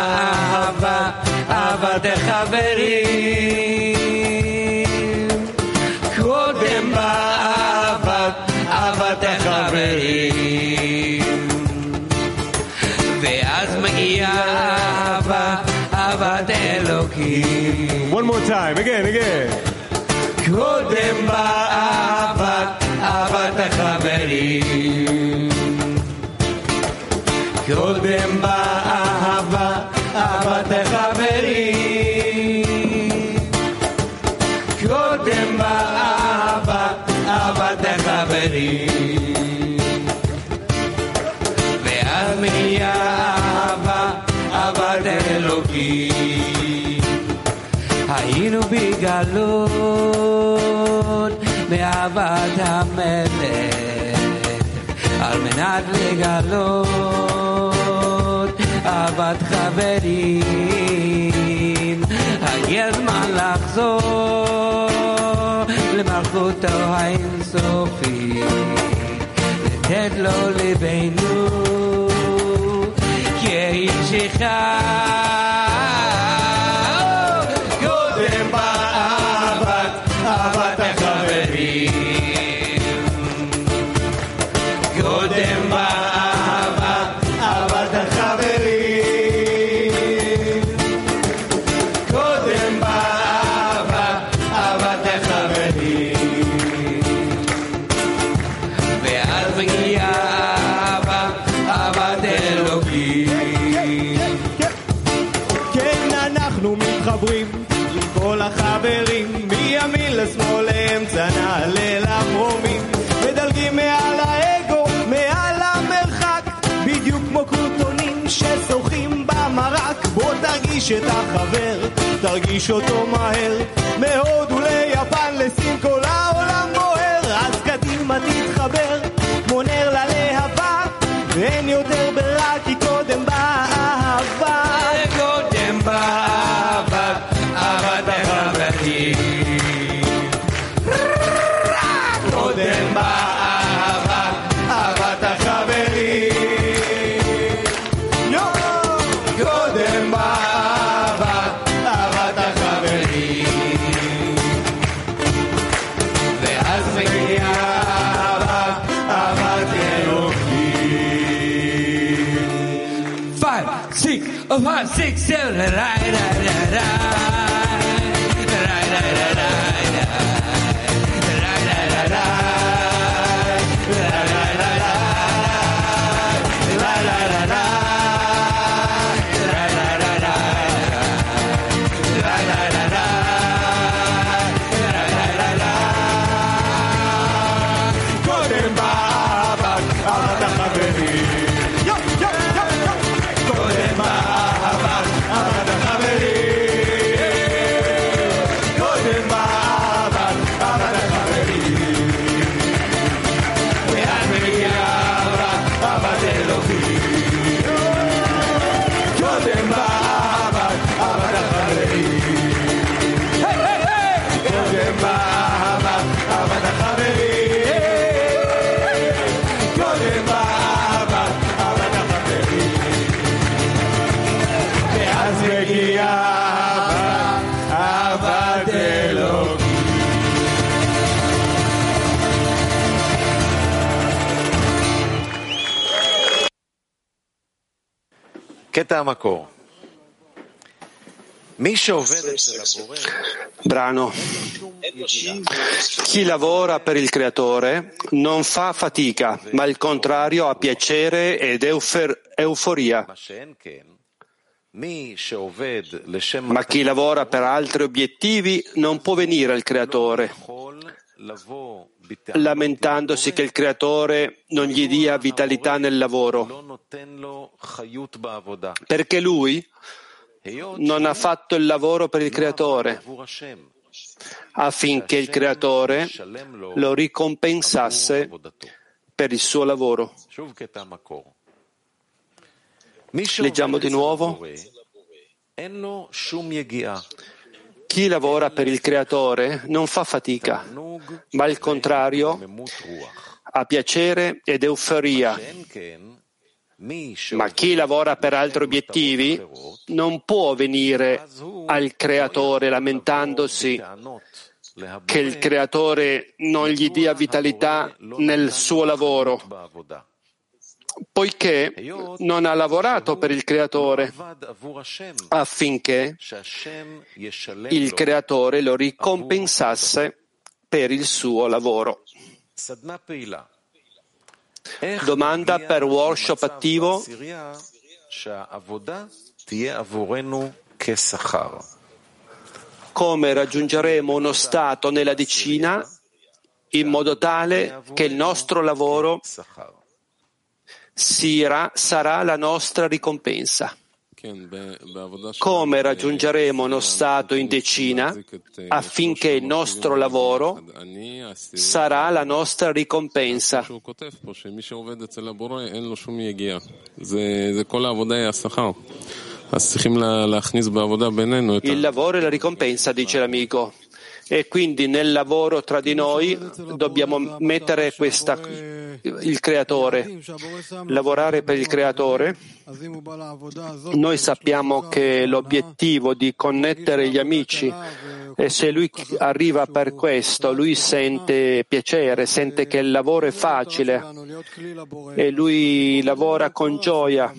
באהבה, אהבת החברים. קודם באהבה, אהבת החברים. ואז מגיעה אהבה, אהבת אלוקים. One more time, again. קודם באהבה, אהבת החברים. קודם באהבה, אהבת החברים. קודם באהבה, אהבת החברים. ואז מגיעה אהבה, אהבת אלוקים. היינו בגלות באהבת המלך, על מנת לגלות אהבת חברים. הגיע הזמן לחזור למלכותו האינסופית, לתת לו ליבנו כאיש אחד. קודם באהבת, אהבת החברים. קודם באהבה, אהבת החברים. קודם באהבה, אהבת החברים. ואז מגיעה אהבה, אהבת אלוקים. כן, אנחנו מתחברים עם כל החברים, מימין לשמאל לאמצע נעלה למרומים, מדלגים מעל האגו, מעל המרחק, בדיוק כמו קרוטונים ששוחים במרק. בוא תרגיש את החבר, תרגיש אותו מהר, מהודו ליפן לסין כל העולם בוער. אז קדימה תתחבר כמו נר ללהבה, ואין יותר ברירה כי קודם באהבה. קודם באהבה, אהבת החברים. קודם באהבה, אהבת החברים. קודם באהבה, אהבת החברים. ואז מגיעה אהבה, אהבת אלוקים. 5, 6, 1, 6, 7, קטע המקור. מי שעובד אצל הבורא, Brano. Chi lavora per il creatore non fa fatica, ma al contrario ha piacere ed euforia. Ma chi lavora per altri obiettivi non può venire al creatore, lamentandosi che il creatore non gli dia vitalità nel lavoro, perché lui non ha fatto il lavoro per il creatore, affinché il creatore lo ricompensasse per il suo lavoro. Leggiamo di nuovo. Chi lavora per il creatore non fa fatica, ma al contrario ha piacere ed euforia, Ma chi lavora per altri obiettivi non può venire al Creatore lamentandosi che il Creatore non gli dia vitalità nel suo lavoro, poiché non ha lavorato per il Creatore affinché il Creatore lo ricompensasse per il suo lavoro. Domanda per workshop attivo. Come raggiungeremo uno stato nella decina in modo tale che il nostro lavoro sarà la nostra ricompensa? Come raggiungeremo uno stato in decina affinché il nostro lavoro sarà la nostra ricompensa? Il lavoro è la ricompensa, dice l'amico. E quindi nel lavoro tra di noi dobbiamo mettere il Creatore, lavorare per il Creatore. Noi sappiamo che l'obiettivo di connettere gli amici, e se lui arriva per questo, lui sente piacere, sente che il lavoro è facile e lui lavora con gioia.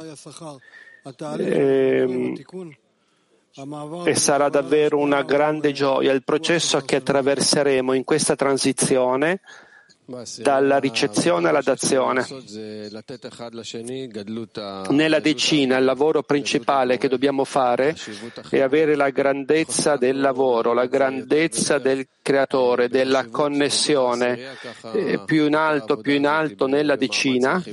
E sarà davvero una grande gioia il processo che attraverseremo in questa transizione dalla ricezione alla dazione. Nella decina il lavoro principale che dobbiamo fare è avere la grandezza del lavoro, la grandezza del Creatore, della connessione più in alto nella decina.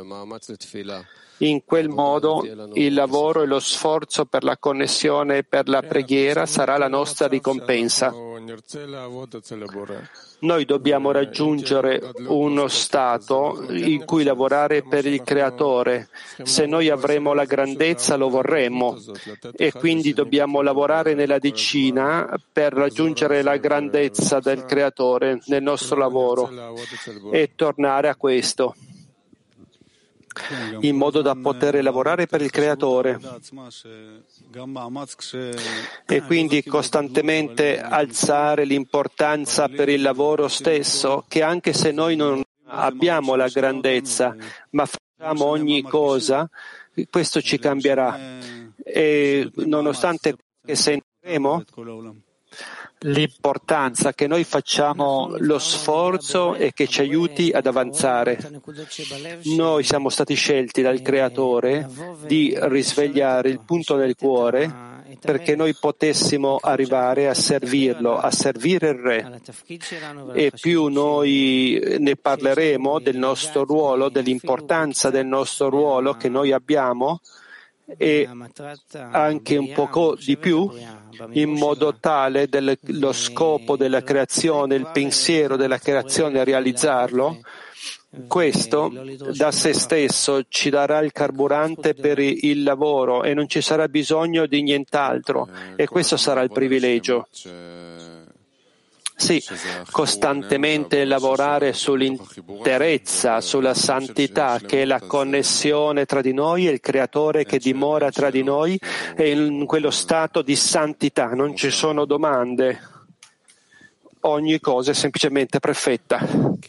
In quel modo il lavoro e lo sforzo per la connessione e per la preghiera sarà la nostra ricompensa. Noi dobbiamo raggiungere uno stato in cui lavorare per il Creatore. Se noi avremo la grandezza lo vorremmo e quindi dobbiamo lavorare nella decina per raggiungere la grandezza del Creatore nel nostro lavoro e tornare a questo, in modo da poter lavorare per il Creatore e quindi costantemente alzare l'importanza per il lavoro stesso, che anche se noi non abbiamo la grandezza, ma facciamo ogni cosa, questo ci cambierà. E nonostante che sentiremo l'importanza che noi facciamo lo sforzo e che ci aiuti ad avanzare. Noi siamo stati scelti dal Creatore di risvegliare il punto nel cuore perché noi potessimo arrivare a servirlo, a servire il Re. E più noi ne parleremo del nostro ruolo, dell'importanza del nostro ruolo che noi abbiamo, e anche un poco di più, in modo tale lo scopo della creazione, il pensiero della creazione, realizzarlo, questo da se stesso ci darà il carburante per il lavoro e non ci sarà bisogno di nient'altro, e questo sarà il privilegio. Sì, costantemente lavorare sull'interezza, sulla santità, che è la connessione tra di noi e il Creatore che dimora tra di noi, e in quello stato di santità non ci sono domande, ogni cosa è semplicemente perfetta.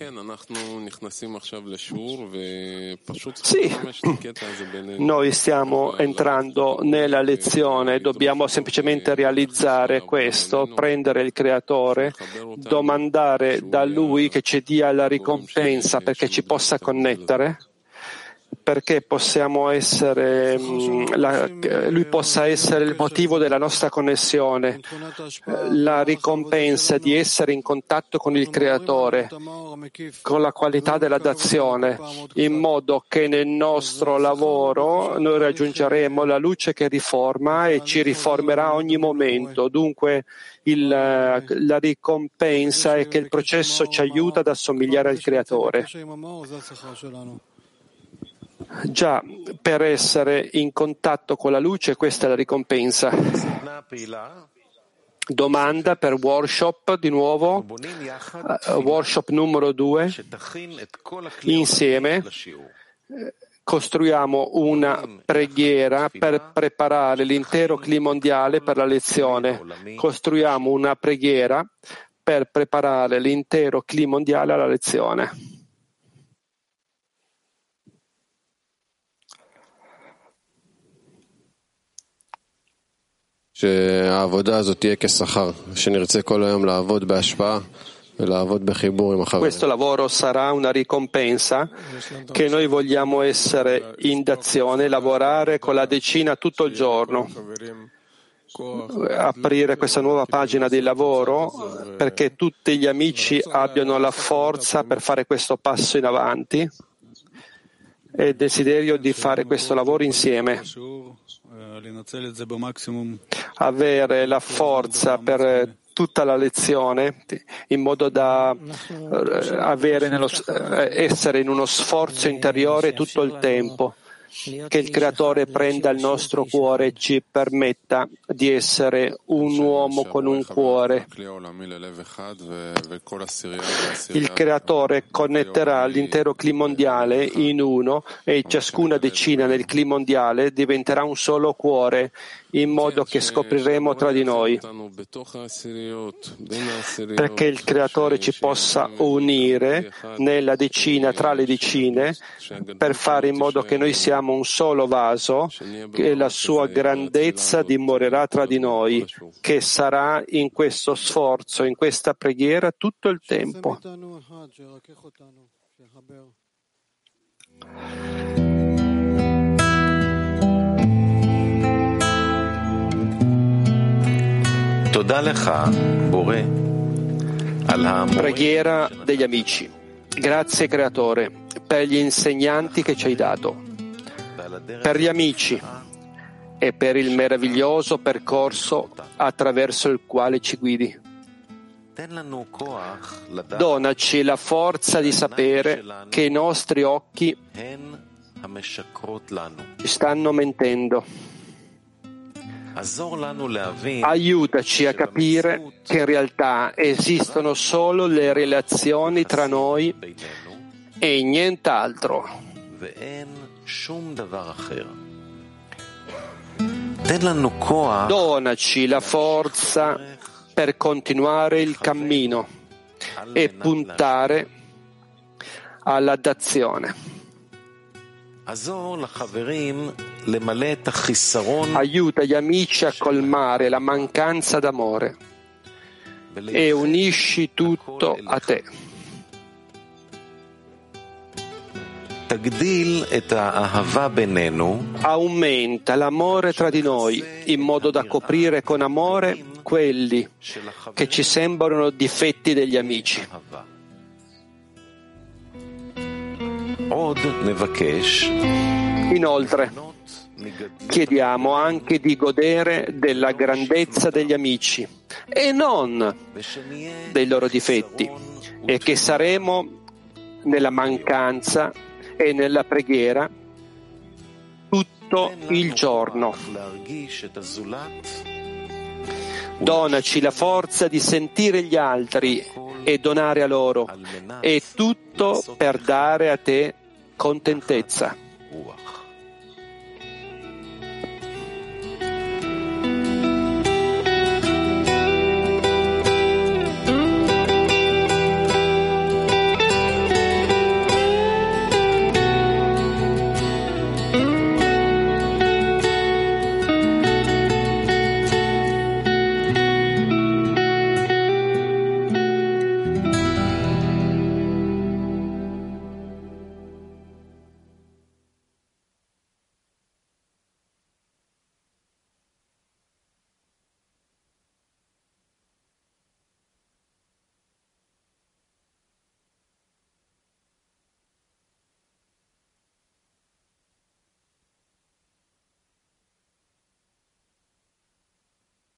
Sì, noi stiamo entrando nella lezione, dobbiamo semplicemente realizzare questo, prendere il Creatore, domandare da Lui che ci dia la ricompensa perché ci possa connettere, perché possiamo essere, Lui possa essere il motivo della nostra connessione, la ricompensa di essere in contatto con il Creatore, con la qualità della dazione, in modo che nel nostro lavoro noi raggiungeremo la luce che riforma e ci riformerà ogni momento. Dunque la ricompensa è che il processo ci aiuta ad assomigliare al Creatore. Già, per essere in contatto con la luce, questa è la ricompensa. Domanda per workshop, di nuovo, workshop numero 2, insieme. costruiamo una preghiera per preparare l'intero clima mondiale per la lezione. Costruiamo una preghiera per preparare l'intero clima mondiale alla lezione. שהעבודה הזאת תהיה כשכר, שנרצה כל היום לעבוד בהשפעה ולעבוד בחיבור עם החברים. Questo lavoro sarà una ricompensa, che noi vogliamo essere in d'azione, lavorare con la decina tutto il giorno, aprire questa nuova pagina di lavoro perché tutti gli amici abbiano la forza per fare questo passo in avanti e il desiderio di fare questo lavoro insieme. Avere la forza per tutta la lezione in modo da essere in uno sforzo interiore tutto il tempo, che il Creatore prenda il nostro cuore e ci permetta di essere un uomo con un cuore. Il Creatore connetterà l'intero clima mondiale in uno e ciascuna decina nel clima mondiale diventerà un solo cuore, in modo che scopriremo tra di noi, perché il Creatore ci possa unire nella decina, tra le decine, per fare in modo che noi siamo un solo vaso, che la sua grandezza dimorerà tra di noi, che sarà in questo sforzo, in questa preghiera tutto il tempo. Preghiera degli amici. Grazie Creatore per gli insegnanti che ci hai dato, per gli amici e per il meraviglioso percorso attraverso il quale ci guidi. Donaci la forza di sapere che i nostri occhi ci stanno mentendo. Aiutaci a capire che in realtà esistono solo le relazioni tra noi e nient'altro. Donaci la forza per continuare il cammino e puntare all'adazione. Aiuta gli amici a colmare la mancanza d'amore e unisci tutto a te. Aumenta l'amore tra di noi in modo da coprire con amore quelli che ci sembrano difetti degli amici. Inoltre, chiediamo anche di godere della grandezza degli amici e non dei loro difetti, e che saremo nella mancanza e nella preghiera tutto il giorno. Donaci la forza di sentire gli altri e donare a loro, e tutto per dare a te contentezza.